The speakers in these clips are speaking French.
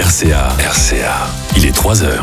RCA, il est 3h.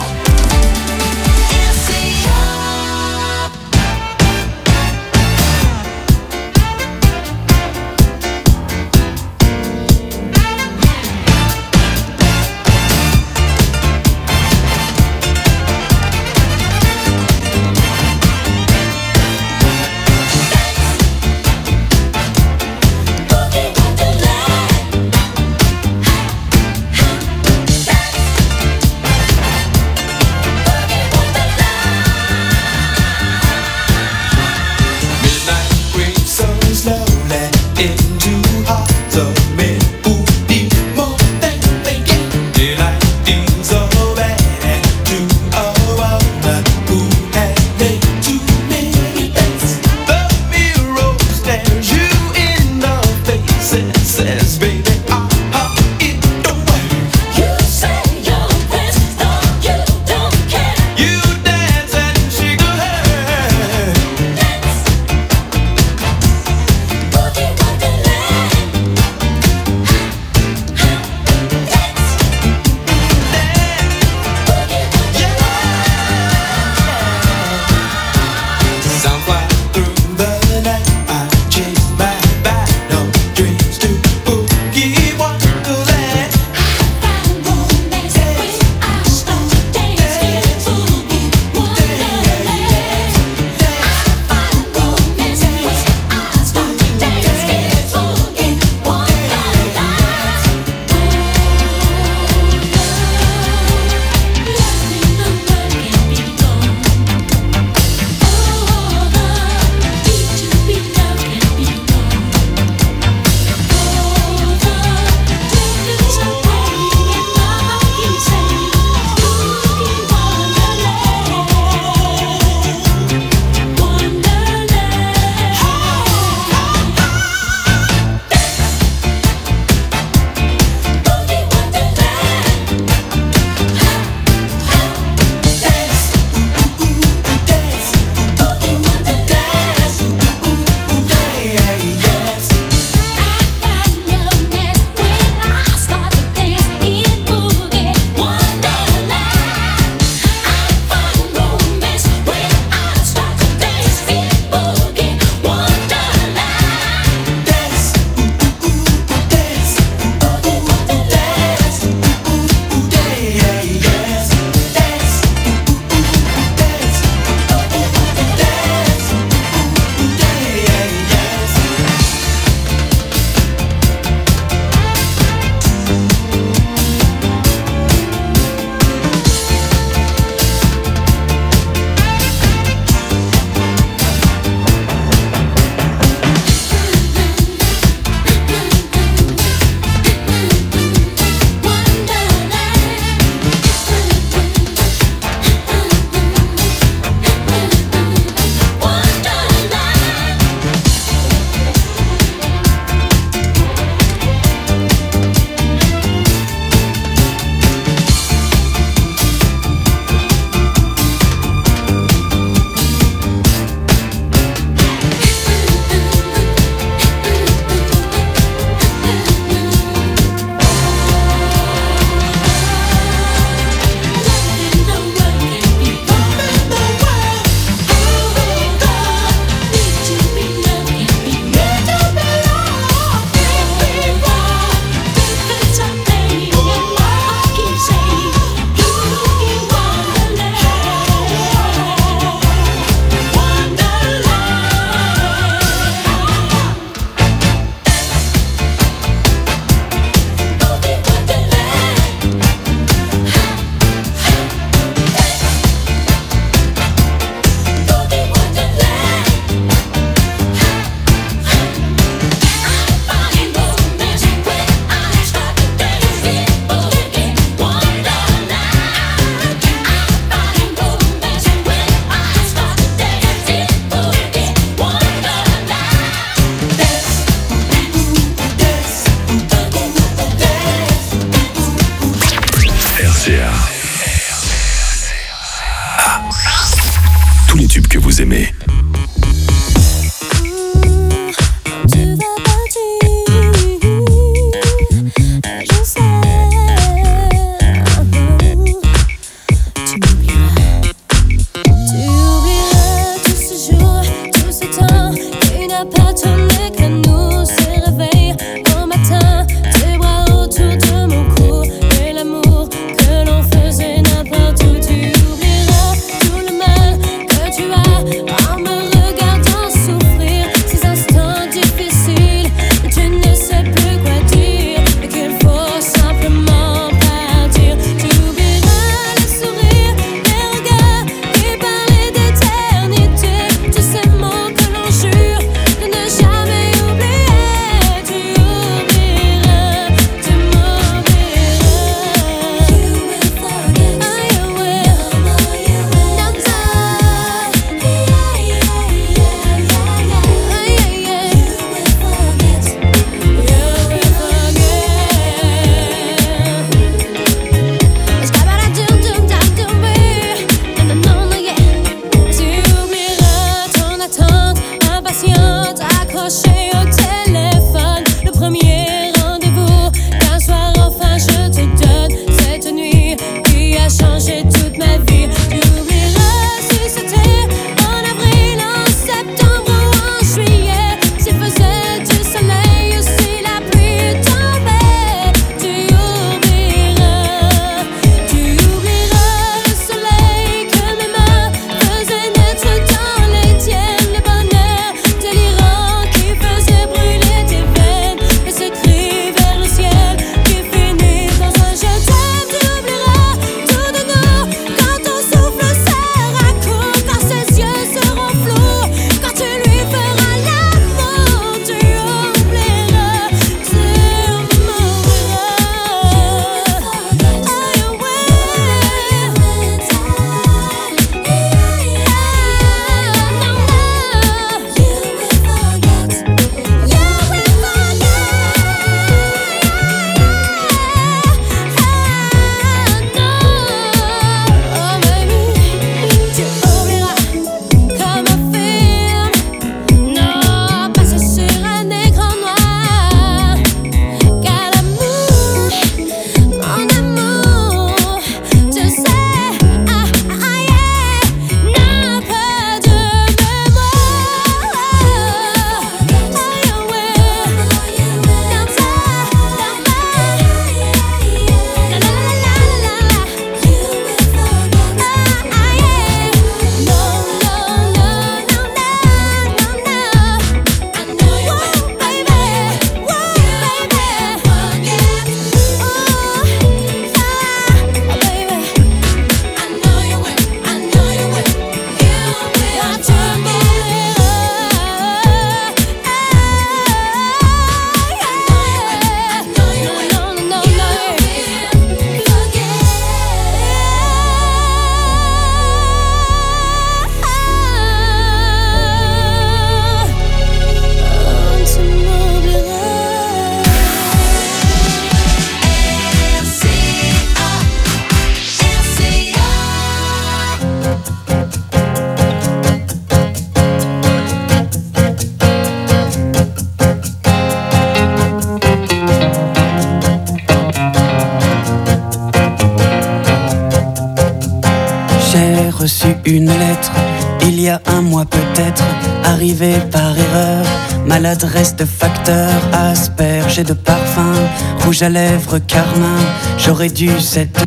reçu une lettre, il y a un mois peut-être, arrivée par erreur. Maladresse de facteur, asperge et de parfum, rouge à lèvres, carmin, j'aurais dû cette...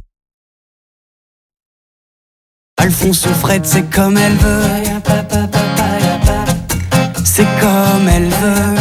Alphonse ou Fred, c'est comme elle veut. C'est comme elle veut.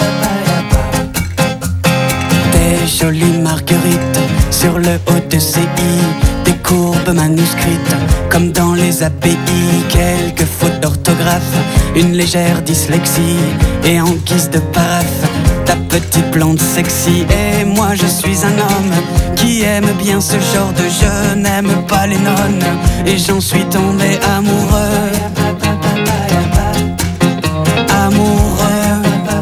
Des jolies marguerites sur le haut de ses i, des courbes manuscrites comme dans les API, quelques fautes d'orthographe, une légère dyslexie et en guise de paraphe ta petite blonde sexy. Et moi je suis un homme qui aime bien ce genre de jeu, n'aime pas les nonnes et j'en suis tombé amoureux. Amoureux.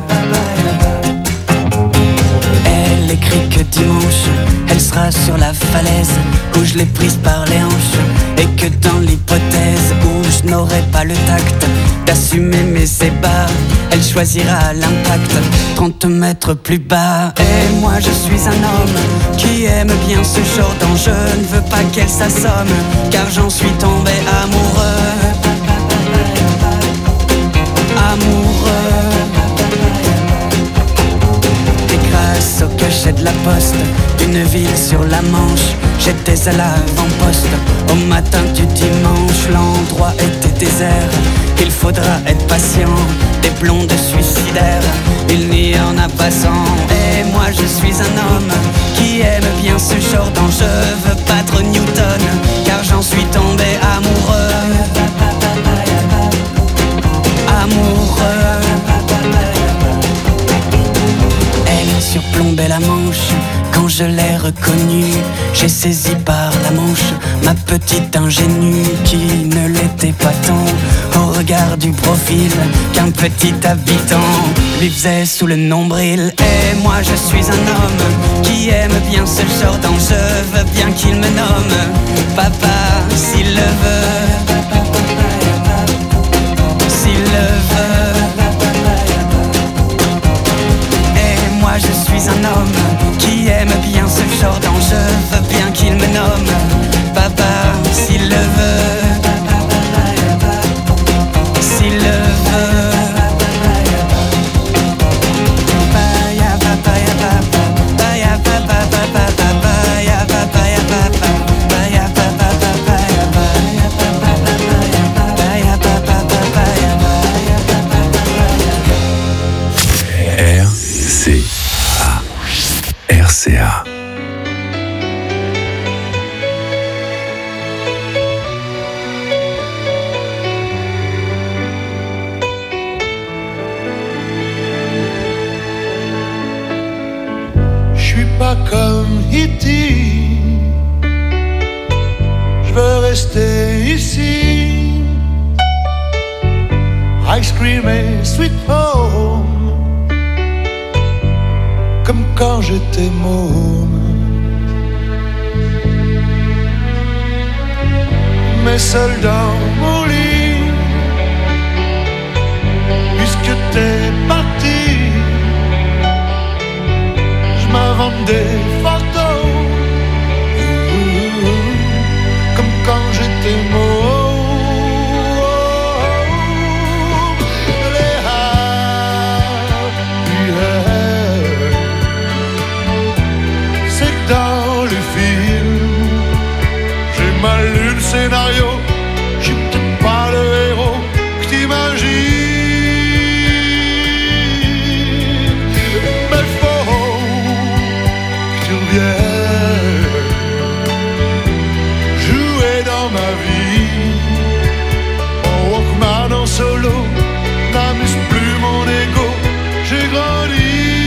Elle écrit que dimanche elle sera sur la falaise où je l'ai prise par les hanches, et que dans l'hypothèse où je n'aurai pas le tact d'assumer mes ébats, elle choisira l'impact 30 mètres plus bas. Et moi je suis un homme qui aime bien ce genre d'enjeu, ne veux pas qu'elle s'assomme car j'en suis tombé amoureux. Amoureux. poste d'une ville sur la Manche. J'étais à l'avant-poste au matin du dimanche. L'endroit était désert, il faudra être patient. Des blondes suicidaires, il n'y en a pas 100. Et moi je suis un homme qui aime bien ce genre d'enjeu. Je veux battre Newton, car j'en suis tombé amoureux. Amoureux. Elle surplombait la Manche. Quand je l'ai reconnue, j'ai saisi par la manche ma petite ingénue qui ne l'était pas tant au regard du profil qu'un petit habitant lui faisait sous le nombril. Et moi je suis un homme qui aime bien ce genre d'enjeu. Je veux bien qu'il me nomme papa s'il le veut. S'il le veut. Et moi je suis un homme qui aime bien ce genre d'enjeu. Je veux bien qu'il me nomme papa s'il le veut. S'il le veut. RCA. Je suis pas comme E.T. Je veux rester ici. Ice cream et sweet home. Comme quand j'étais môme. Mais seul dans mon lit, puisque t'es parti, je m'invente des photos. Comme quand j'étais môme. Scénario, je suis peut-être pas le héros que t'imagines, mais faut que tu reviennes jouer dans ma vie. Mon Walkman en solo n'amuse plus mon ego, j'ai grandi.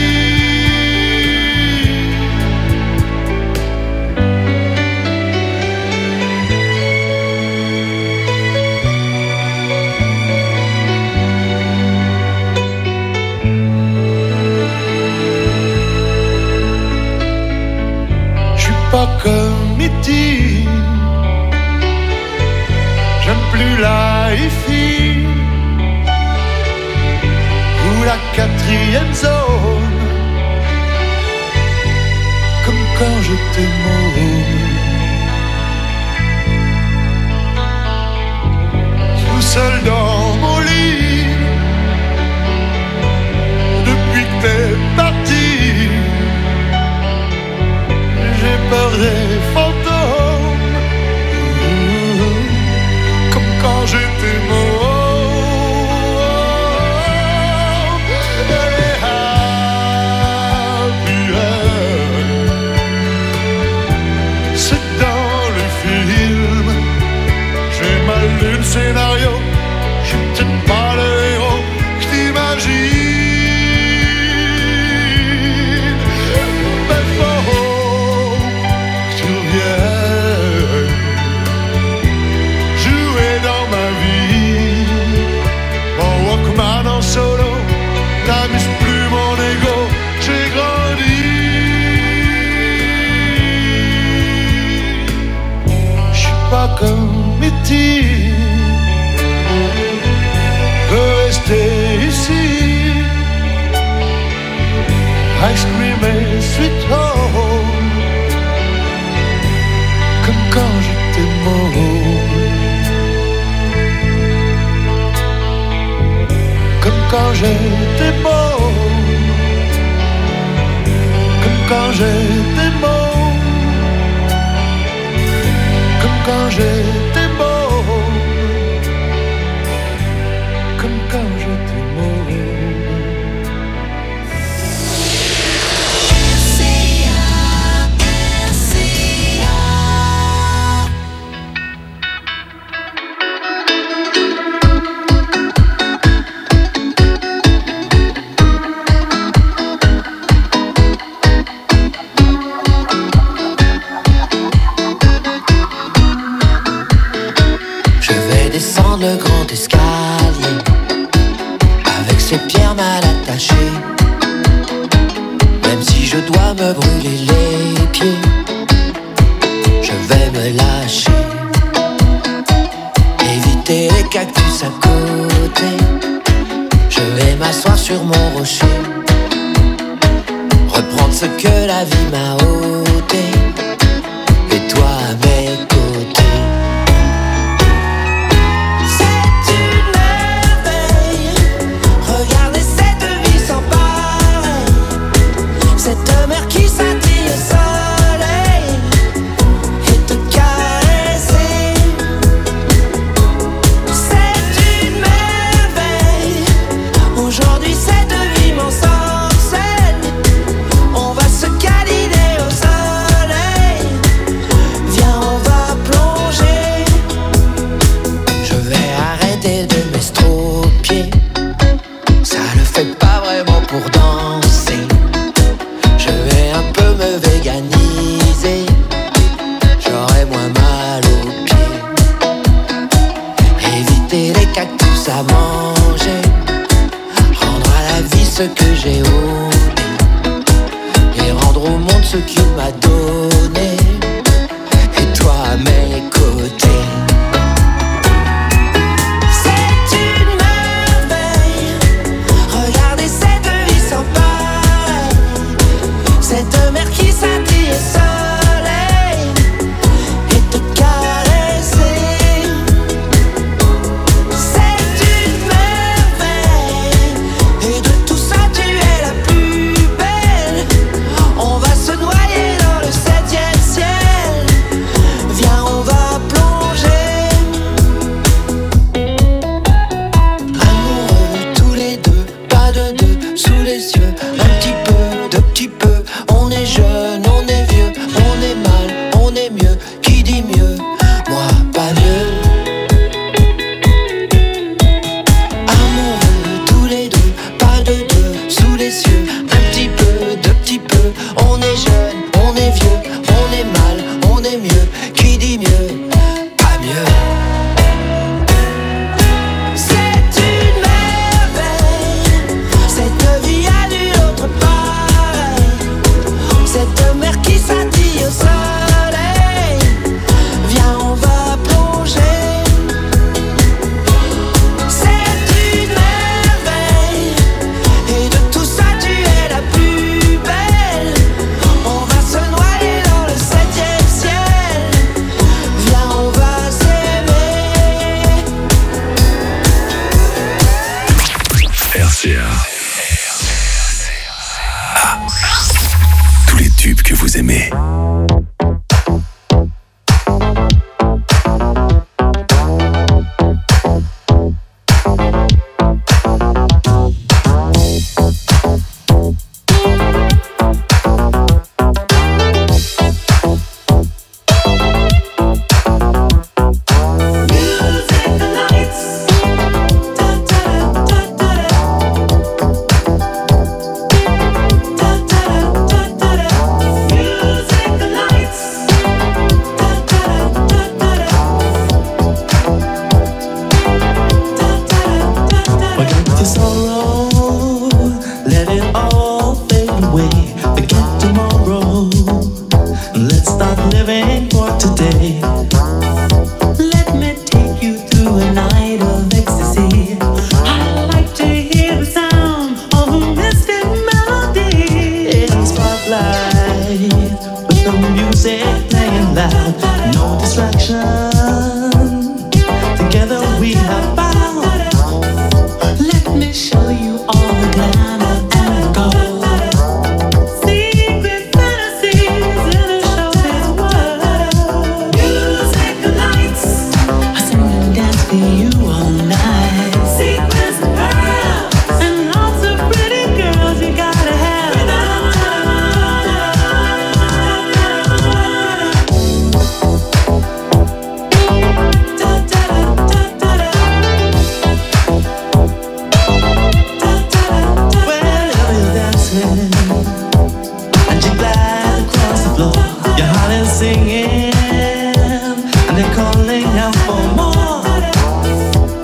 Pas comme E.T. J'aime plus la hi-fi ou la 4e zone. Comme quand j'étais môme. Tout seul dans mon lit depuis que t'es parti. J'ai peur des fantômes, comme quand j'étais môme. C'est dans le film, j'ai mal lu le scénario, je suis peut-être pas le héros que t'imagines. Solo, n'amuse plus mon ego, j'ai grandi. Je suis pas comme E.T. Je veux rester ici. Ice cream et sweet home. Comme quand j'étais môme. Quand j'étais beau, comme quand j'étais descendre le grand escalier avec ses pierres mal attachées. Même si je dois me brûler les pieds, je vais me lâcher. Éviter les cactus à côté, je vais m'asseoir sur mon rocher. Reprendre ce que la vie m'a ôté, et toi à mes côtés. C'est une merveille, regardez cette vie sans pareil. Cette mer qui scintille au soleil et te caresser. C'est une merveille, aujourd'hui cette vie m'ensorcelle. On va se câliner au soleil, viens on va plonger. Je vais arrêter de m'estropier, ça le fait pas vraiment pour danser. Je vais un peu me véganiser, j'aurai moins mal aux pieds. Éviter les cactus à manger, rendre à la vie ce que j'ai ôté, et rendre au monde ce qu'il m'a donné, et toi à mes côtés. C'est une merveille, regardez cette vie sans pareil. Cette mer qui scintille au soleil et te caresser. C'est une merveille, et de tout ça tu es la plus belle. On va se noyer dans le 7e ciel, viens on va plonger. Amoureux tous les deux, pas de deux, sous les yeux. Un petit peu, de petit peu, on est jeune, on est vieux, on est mal, on est mieux. Qui dit mieux? Moi pas mieux. Amoureux tous les deux, pas de deux, sous les cieux. Un petit peu, de petit peu, on est jeune, on est vieux, on est mal, on est mieux. Qui dit mieux? Pas mieux. C'est une merveille, cette vie a nulle autre pareil. Cette mer qui scintille au soleil, viens on va plonger. C'est une merveille, et de tout ça tu es la plus belle. On va se noyer dans le 7e ciel, viens on va s'aimer. RCA. Tous les tubes que vous aimez. singing, and they're calling out for more.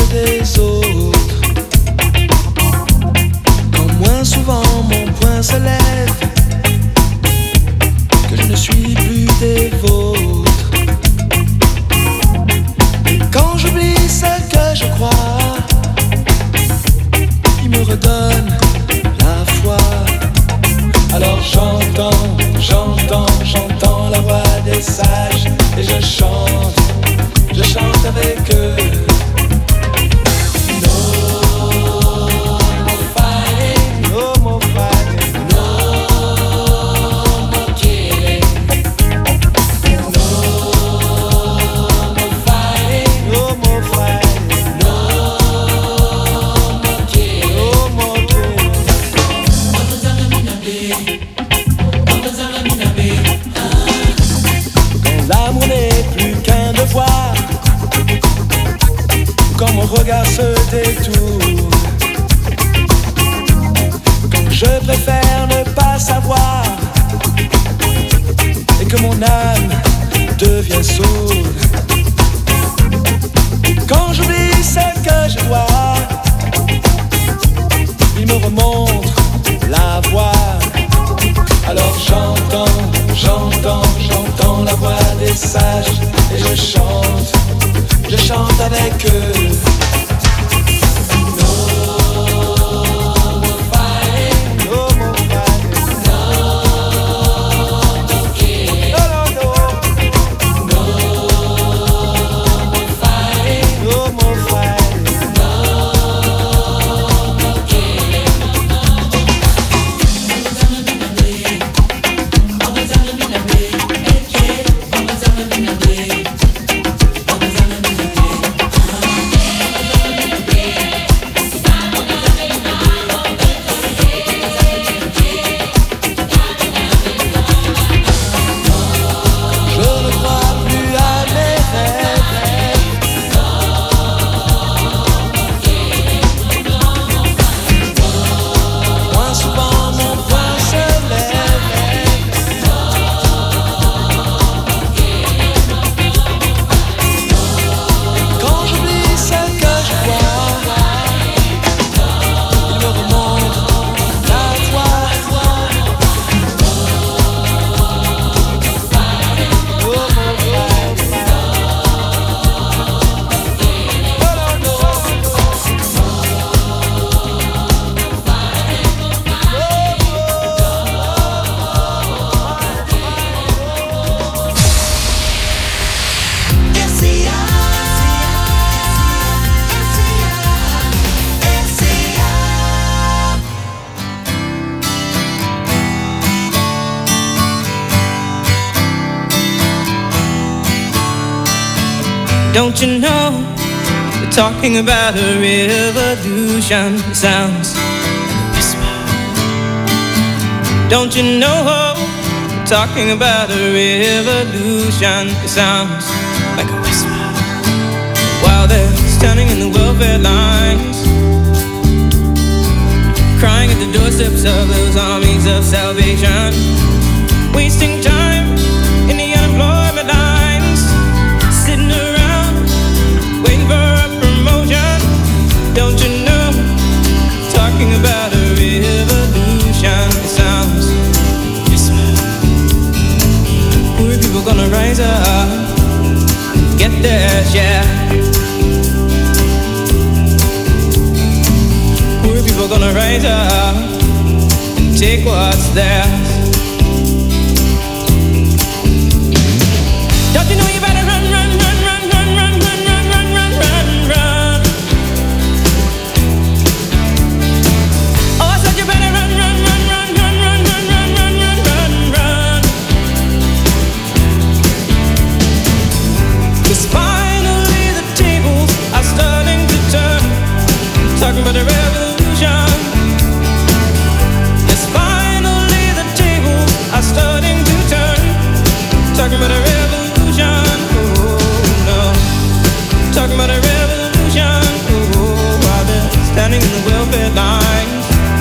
des autres. Quand moins souvent mon poing se lève, que je ne suis plus des vôtres. Et quand j'oublie ce que je crois, il me redonne la foi. Alors j'entends la voix des sages et je chante avec eux. Regard se détourne. Je préfère ne pas savoir et que mon âme devienne sourde. Quand j'oublie ce que je dois, il me remonte la voix. Alors j'entends la voix des sages et je chante avec eux. Don't you know, they're talking about a revolution. It sounds like a whisper. Don't you know, they're talking about a revolution. It sounds like a whisper. While they're standing in the welfare lines, crying at the doorsteps of those armies of salvation, wasting time in the unemployment lines, sitting around waiting for a promotion. Don't you know, talking about a revolution. It sounds whisper. Poor people gonna rise up, get their share. Poor people gonna rise up and take what's theirs. Don't you know you better run, run, run, run, run, run, run, run, run, run, run, run. Oh, I said you better run, run, run, run, run, run, run, run, run, run, run, run. 'Cause finally the tables are starting to turn. Talking about the revolution. Yes, finally the tables are starting to turn. Talking about a revolution, oh no. Talking about a revolution, oh. While they're standing in the welfare lines,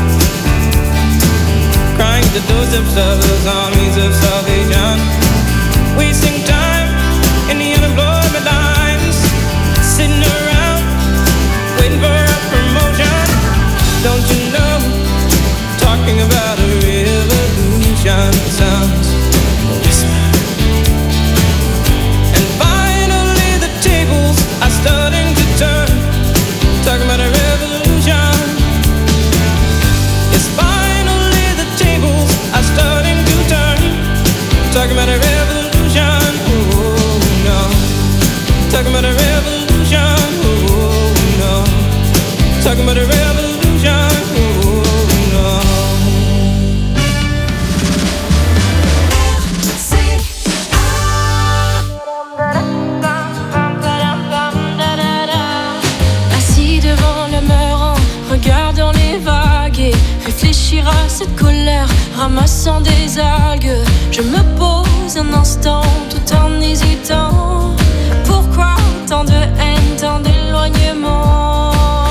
crying at the doorsteps of those armies of salvation, wasting time in the unemployment lines, sitting around réfléchir à cette colère, ramassant des algues. Je me pose un instant tout en hésitant. Pourquoi tant de haine, tant d'éloignement?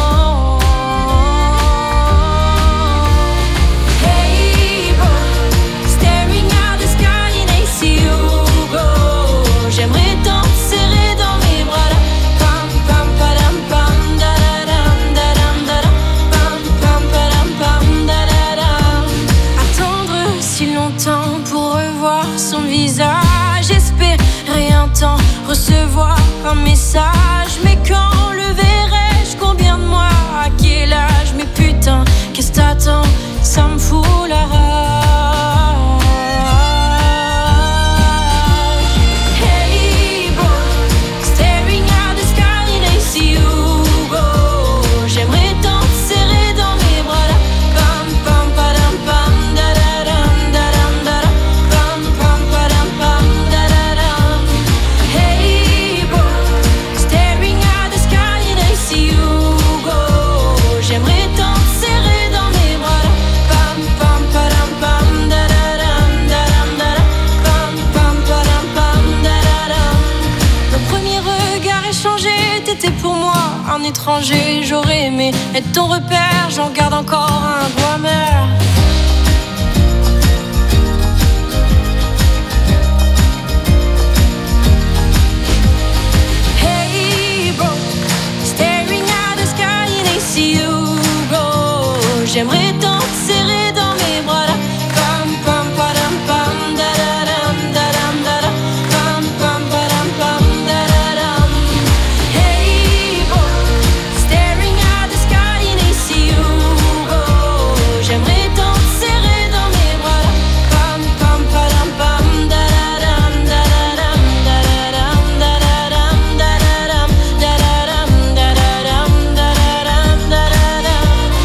Hey boy, staring at the sky and I see you go. J'aimerais tant te serrer dans mes bras là. Pam pam padam pam da da dam da dam da dam. Pam pam padam pam da da dam. Attendre si longtemps pour revoir son visage, espérer un temps, recevoir un message. Mais quand le verrai-je, combien de mois, à quel âge? Mais putain, qu'est-ce que t'attends? Ça me fout la rage. Hey boy, staring at the sky and I see you go. J'aimerais tant te serrer dans mes bras là. Pam pam padam pam da da dam da dam da dam. Pam pam padam pam da da dam. Hey boy, staring at the sky and I see you go. J'aimerais tant te serrer dans mes bras là. Pam pam padam pam da da dam da dam da dam. Pam pam padam pam da da dam. Le premier regard échangé, t'étais pour moi un étranger. J'aurais aimé être ton repère, j'en garde encore un goût amer. Hey bro, staring at the sky and I see you go. J'aimerais tant te serrer dans mes bras là. Pam pam padam pam da da dam da dam da dam. Pam pam padam pam da da dam. Hey boy, staring at the sky and I see you go. J'aimerais tant te serrer dans mes bras là. Pam pam padam pam da da dam da da dam da da dam da da dam da da dam da da dam da da dam da da dam da da dam.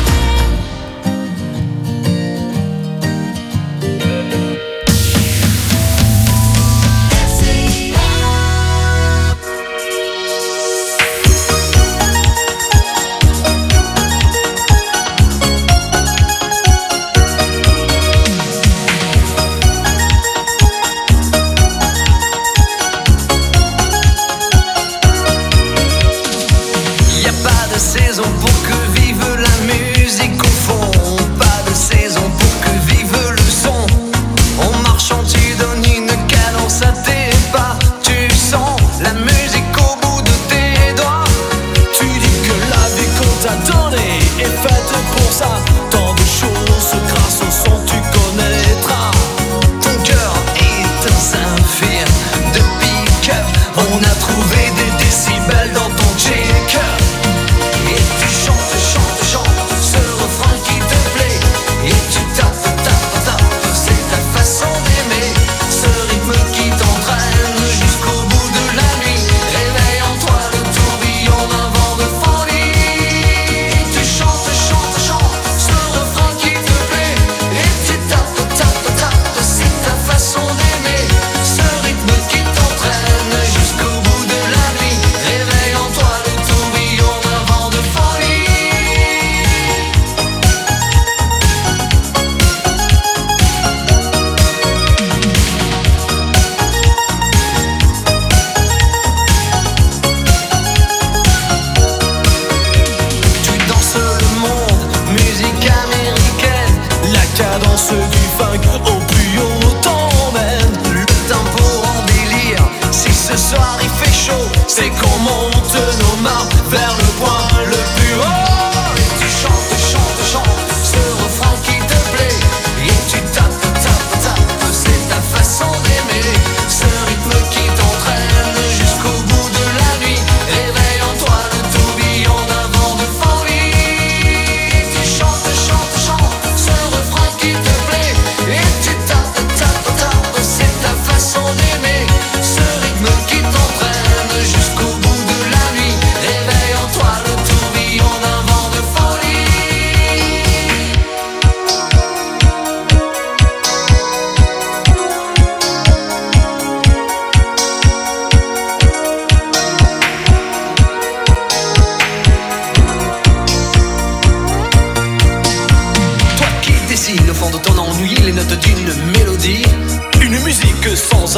Y a pas de saison pour que vive la musique au fond. Pas de saison pour que vive le son. En marchant tu donnes une cadence à tes pas. Tu sens la musique au bout de tes doigts. Tu dis que la vie qu'on t'a donnée est faite pour ça. Tant de choses grâce au son tu connaîtras. Ton cœur est un saphir de pick-up. On a trouvé des décibels dans ton check-up. Et tu chantes, chantes, chantes ce refrain qui te plaît.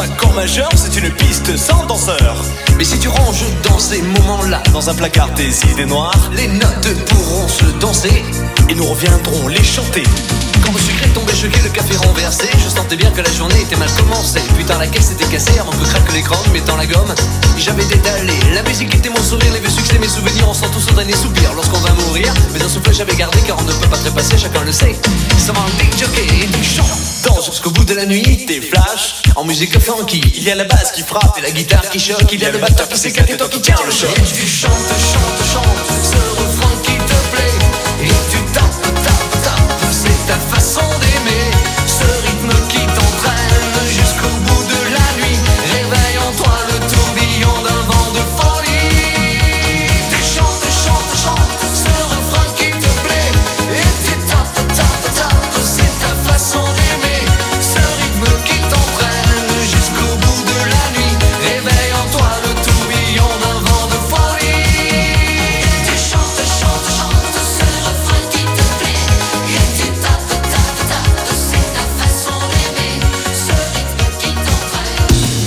accord majeur, c'est une piste sans danseur. Mais si tu ranges dans ces moments-là dans un placard tes idées noires, les notes pourront se danser et nous reviendrons les chanter. Quand le sucré tombait choqué, le café renversé, je sentais bien que la journée était mal commencée. Putain, la caisse était cassée avant que craque l'écran, mettant la gomme. J'avais détalé, la musique était mon sourire, les vieux succès, mes souvenirs, on sent tous au dernier soupir. Lorsqu'on va mourir, mais un souffle j'avais gardé, car on ne peut pas trépasser, chacun le sait. Ça va un big jockey et tu chantes, danse jusqu'au bout de la nuit. Tes flashs en musique funky, il y a la basse qui frappe et la guitare qui choque, il y a le batteur qui s'éclate et toi qui tiens le choc. Et tu chantes, chantes, chantes, ce refrain qui te plaît, et tu tapes, tapes, tapes, c'est ta façon d'aimer. Ce rythme qui t'entraîne jusqu'au bout de la nuit, réveille en toi le tourbillon d'un vent de folie. Tu chantes, chantes, chantes, ce refrain qui te plaît, et tu tapes, tapes, tapes, c'est ta façon d'aimer. Ce rythme qui t'entraîne jusqu'au bout de la nuit, réveille en toi le tourbillon d'un vent de folie. Tu chantes, chantes, chantes, ce refrain qui te plaît, et tu tapes, tapes, tapes, c'est ta façon d'aimer. Ce rythme qui t'entraîne.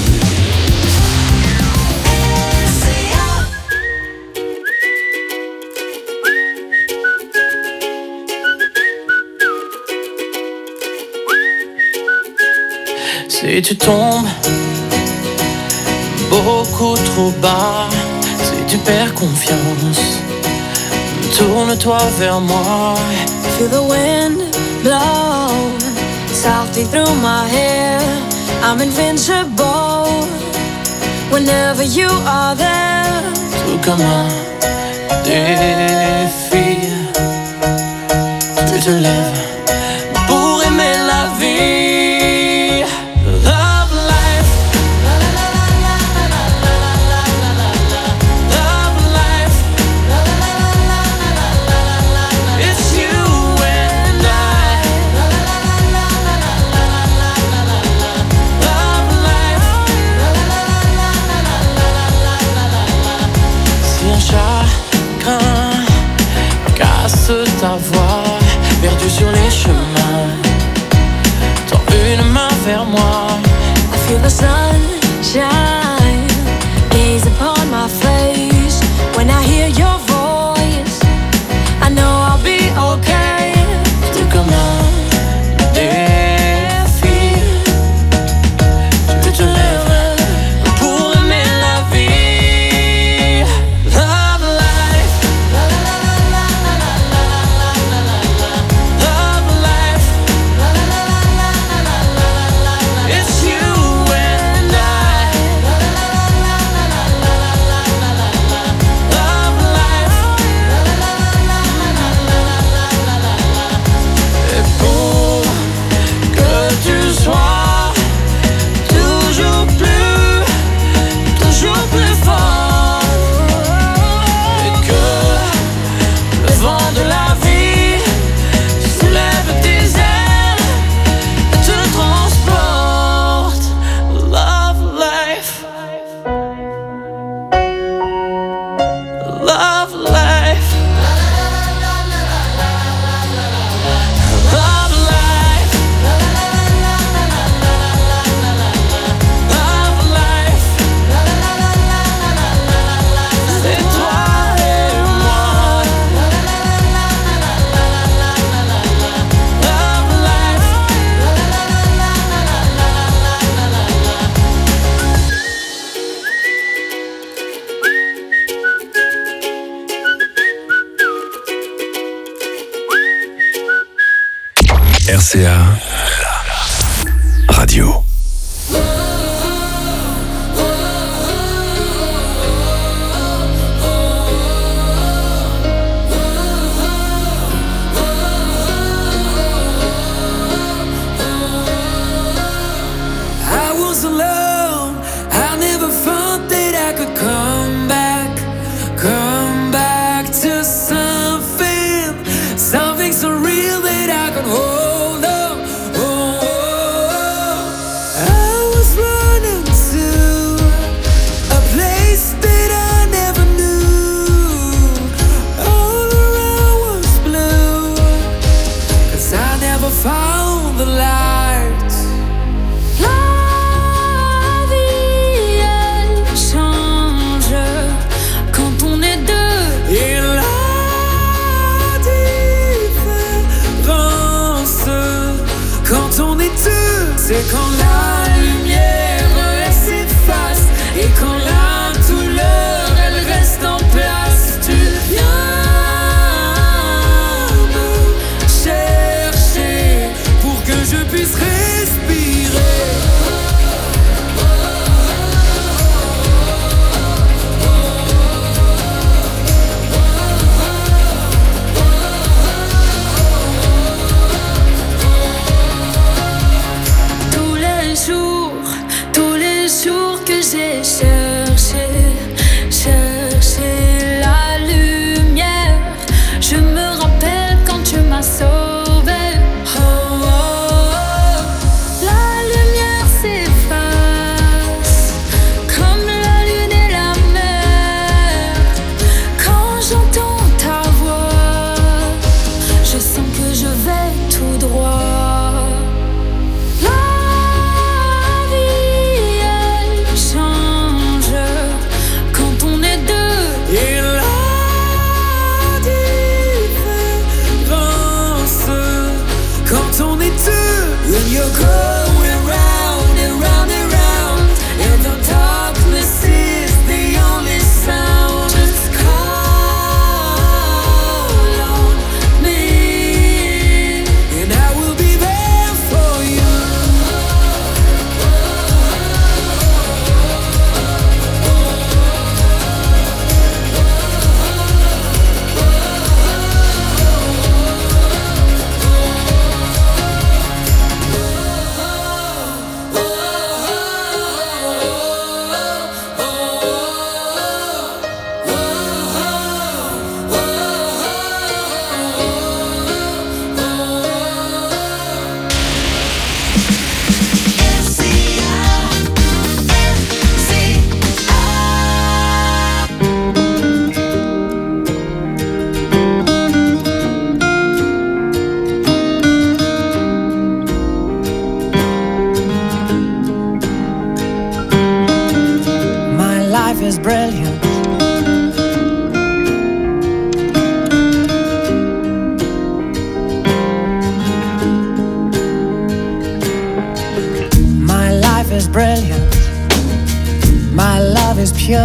Si tu tombes beaucoup trop bas, si tu perds confiance, tourne-toi vers moi. Feel the wind blow softly through my hair. I'm invincible whenever you are there. Tout comme un défi, tu te lèves pour aimer la vie. Love life, love life, it's you and I. Love life. Si un chagrin casse ta voix, perdu sur les chemins, tends une main vers moi. I feel the sunshine gaze upon my face. When I hear your voice, I know I'll be okay. Tout comme un défi, tu te lèves pour aimer la vie. Love life, love life, it's you and I. Love life, et pour que tu sois toujours plus fort, et que le vent de la vie soulève tes ailes et te transporte. Love life, love life, love life, love life, c'est toi et moi. Love life. RCA Radio. I was alone. I never thought that I could come back to something so real that I could hold on. Oh, oh, oh. C'est quand la lumière elle s'efface et quand la douleur elle reste en place. Tu viens me chercher pour que je puisse respirer. Tous les jours que j'ai cherché la lumière, je me rappelle quand tu m'as sauvé. Oh, oh, oh. La lumière s'efface comme la lune et la mer. Quand j'entends ta voix, je sens que je vais tout droit. When you're going round and round and round, and the darkness is the only sound. Just call on me, and I will be there for you. Is brilliant. My life is brilliant. My love is pure.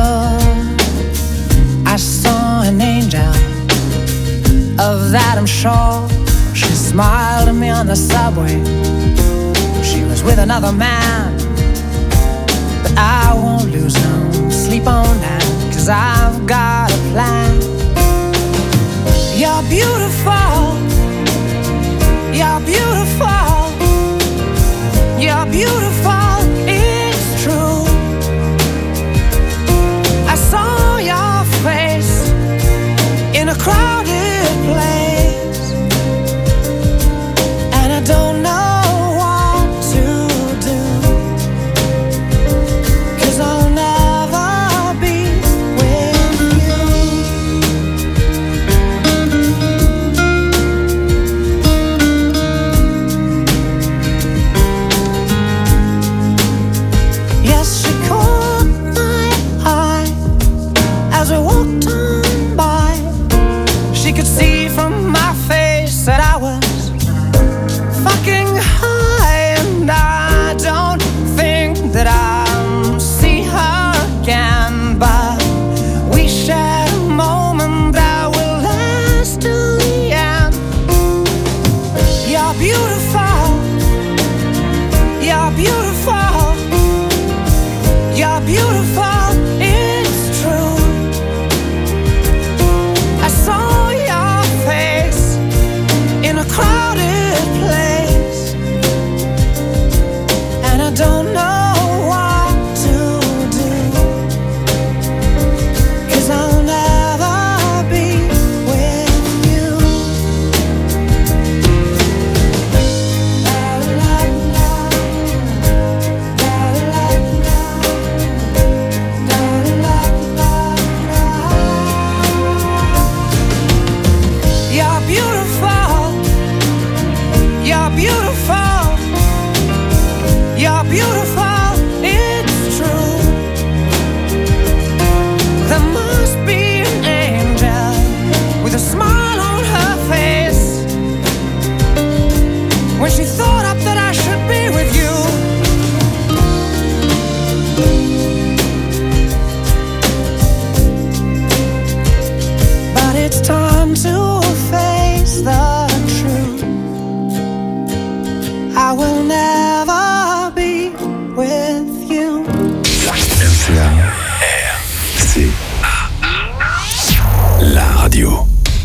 I saw an angel, of that I'm sure. She smiled at me on the subway. She was with another man, but I won't lose no sleep on that, 'cause I've got a plan. You're beautiful. You're beautiful. You're beautiful. It's true. I saw your face in a crowded place, and I don't know what to do, 'cause I'll never be with you. it's time to face the truth. I will never be with you. RCA, la radio.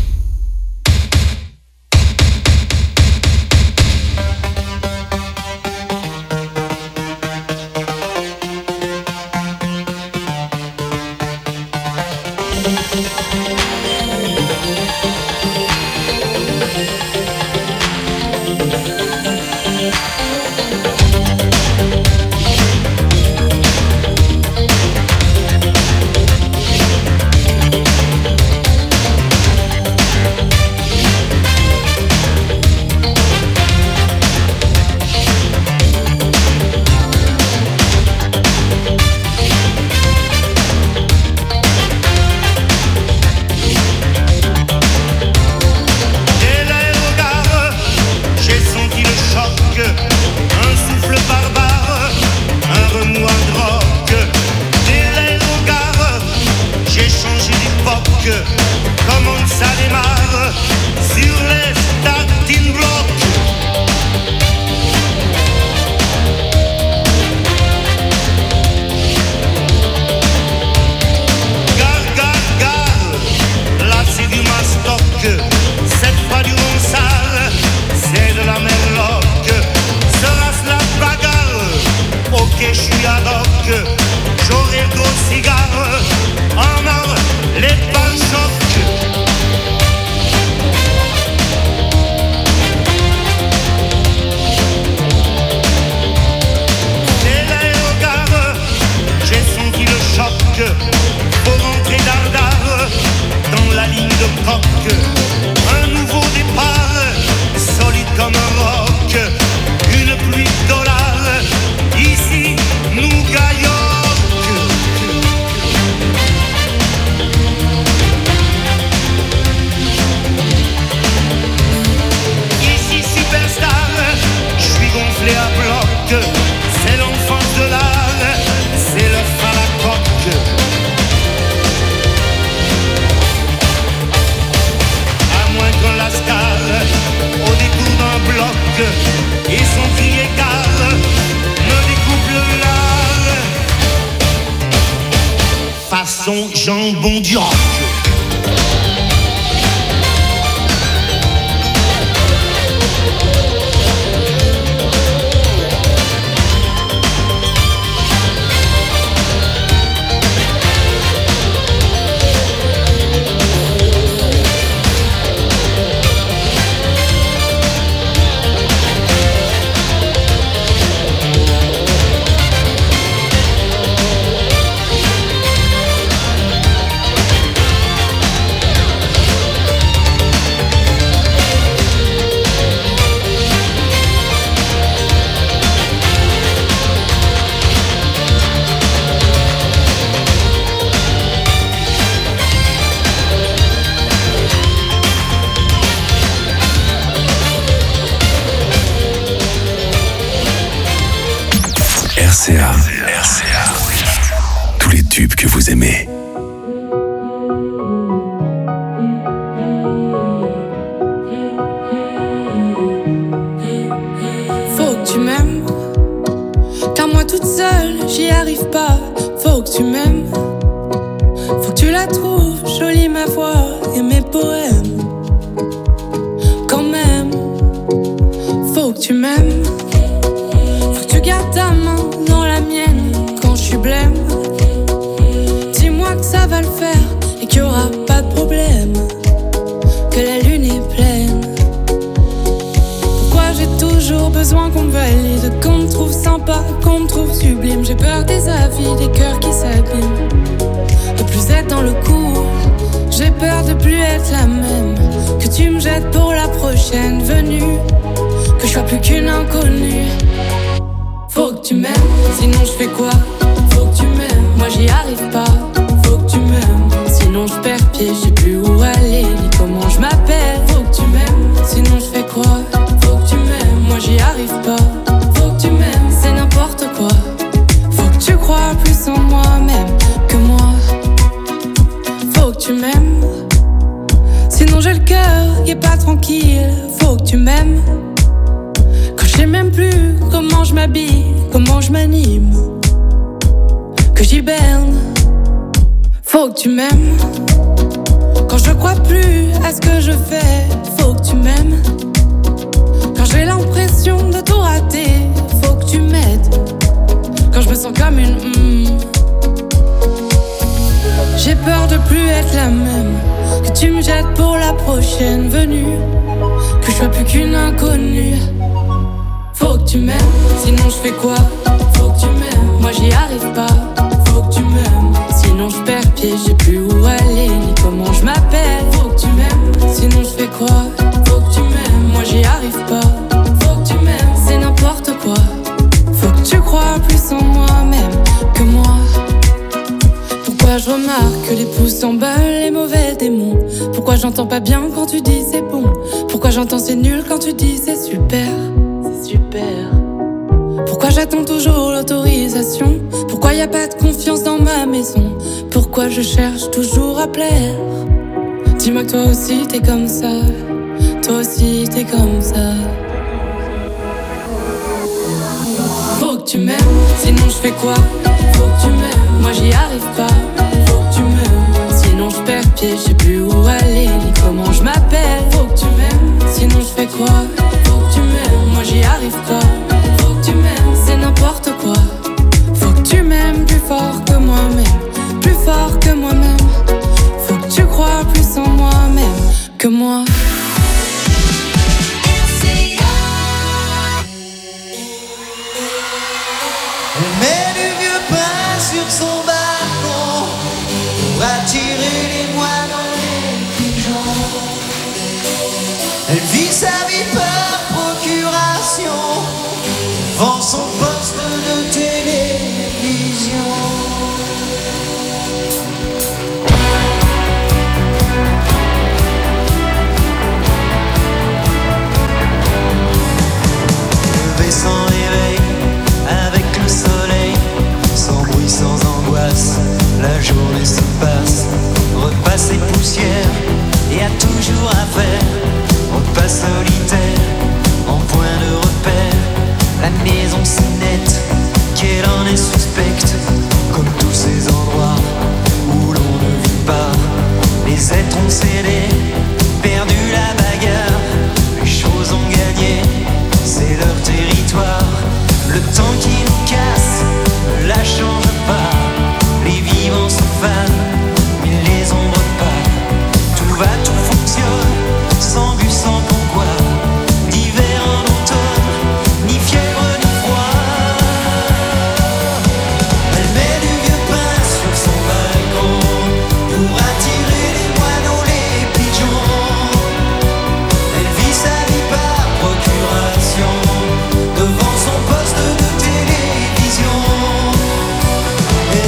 Jambon du rock. RCA. Tous les tubes que vous aimez. Faut que tu m'aimes, car moi toute seule, j'y arrive pas. Faut que tu m'aimes, faut que tu la trouves jolie ma voix et mes poèmes. Quand même, faut que tu m'aimes. Garde ta main dans la mienne quand je suis blême. Dis-moi que ça va le faire et qu'il y aura pas de problème, que la lune est pleine. Pourquoi j'ai toujours besoin qu'on me valide, qu'on me trouve sympa, qu'on me trouve sublime? J'ai peur des avis, des cœurs qui s'abîment, de plus être dans le coup. J'ai peur de plus être la même, que tu me jettes pour la prochaine venue, que je sois plus qu'une inconnue. Faut que tu m'aimes, sinon je fais quoi? Faut que tu m'aimes, moi j'y arrive pas. Faut que tu m'aimes, sinon je perds pied, je sais plus où aller, ni comment je m'appelle. Faut que tu m'aimes, sinon je fais quoi? Faut que tu m'aimes, moi j'y arrive pas. Faut que tu m'aimes, c'est n'importe quoi. Faut que tu crois plus en moi-même que moi. Faut que tu m'aimes, y est pas tranquille, faut que tu m'aimes. Quand je sais même plus comment je m'habille, comment je m'anime, que j'hiberne, faut que tu m'aimes. Quand je crois plus à ce que je fais, faut que tu m'aimes. Quand j'ai l'impression de tout rater, faut que tu m'aides. Quand je me sens comme une j'ai peur de plus être la même, que tu me jettes pour la prochaine venue, que je sois plus qu'une inconnue. Faut que tu m'aimes, sinon je fais quoi? Faut que tu m'aimes, moi j'y arrive pas. Faut que tu m'aimes, sinon je perds pied, je sais plus où aller ni comment je m'appelle. Faut que tu m'aimes, sinon je fais quoi? Faut que tu m'aimes, moi j'y arrive pas. Faut que tu m'aimes, c'est n'importe quoi. Faut que tu crois plus en moi-même que moi. Pourquoi je remarque que les pouces s'emballent, les mauvais démons? Pourquoi j'entends pas bien quand tu dis c'est bon? Pourquoi j'entends c'est nul quand tu dis c'est super? C'est super. Pourquoi j'attends toujours l'autorisation? Pourquoi y a pas de confiance dans ma maison? Pourquoi je cherche toujours à plaire? Dis-moi que toi aussi t'es comme ça. Toi aussi t'es comme ça. Faut que tu m'aimes, sinon je fais quoi? Faut que tu m'aimes, moi j'y arrive pas. Faut que tu m'aimes, sinon je perds pied, je sais plus où aller ni comment je m'appelle. Faut que tu m'aimes, sinon je fais quoi? Faut que tu m'aimes, moi j'y arrive pas. Faut que tu m'aimes, c'est n'importe quoi. Faut que tu m'aimes plus fort que moi-même, plus fort que moi-même. Faut que tu crois plus en moi-même que moi. Elle met du vieux pain sur son balcon pour attirer les moines dans les pigeons. Elle vit sa vie par procuration, vend son poste de télévision. Levé sans réveil, avec le soleil, sans bruit, sans angoisse, la journée se passe. Repasse et poussière, y a toujours à faire. Repas solitaire, en point de repère. La maison si nette, qu'elle en est suspecte. Comme tous ces endroits où l'on ne vit pas. Les êtres ont cédé, perdu la bagarre. Les choses ont gagné, c'est leur territoire. Le temps qui nous casse ne la change pas. Les vivants sont fans, mais les ombres pas. Tout va, tout fonctionne, sans but, sans pourquoi. D'hiver en automne, ni fièvre ni froid. Elle met du vieux pain sur son balcon pour attirer les moineaux, les pigeons. Elle vit sa vie par procuration devant son poste de télévision. Elle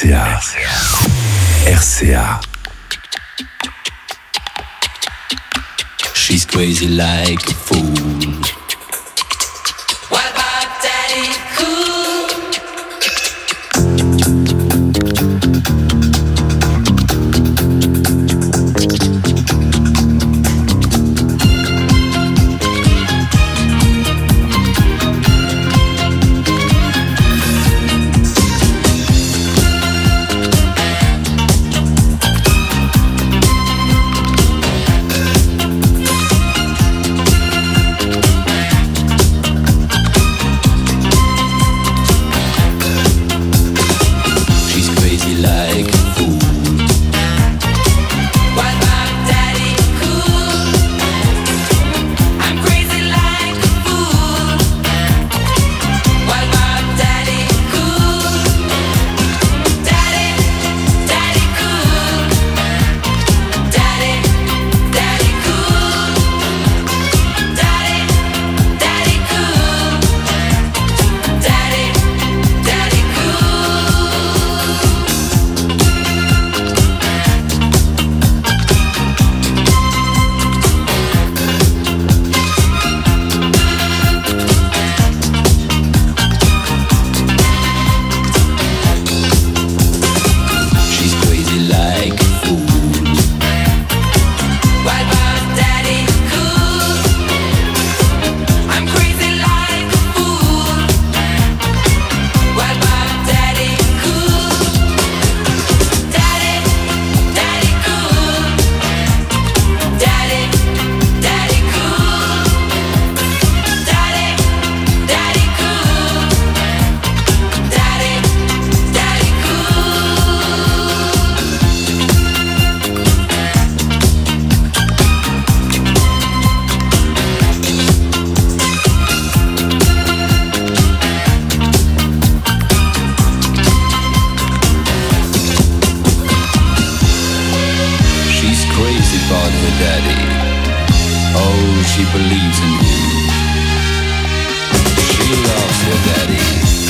RCA. RCA. She's crazy like a fool. What about Daddy Cool? She believes in him. She loves her daddy.